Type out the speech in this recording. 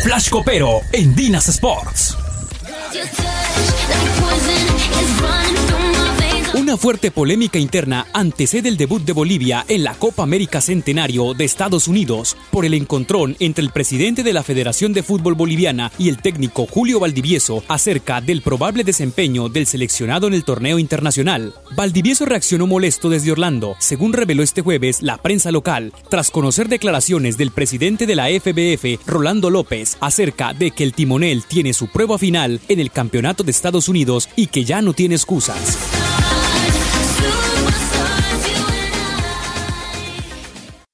Flash Copero en Dinas Sports. Una fuerte polémica interna antecede el debut de Bolivia en la Copa América Centenario de Estados Unidos por el encontrón entre el presidente de la Federación de Fútbol Boliviana y el técnico Julio Valdivieso acerca del probable desempeño del seleccionado en el torneo internacional. Valdivieso reaccionó molesto desde Orlando, según reveló este jueves la prensa local, tras conocer declaraciones del presidente de la FBF, Rolando López, acerca de que el timonel tiene su prueba final en el Campeonato de Estados Unidos y que ya no tiene excusas.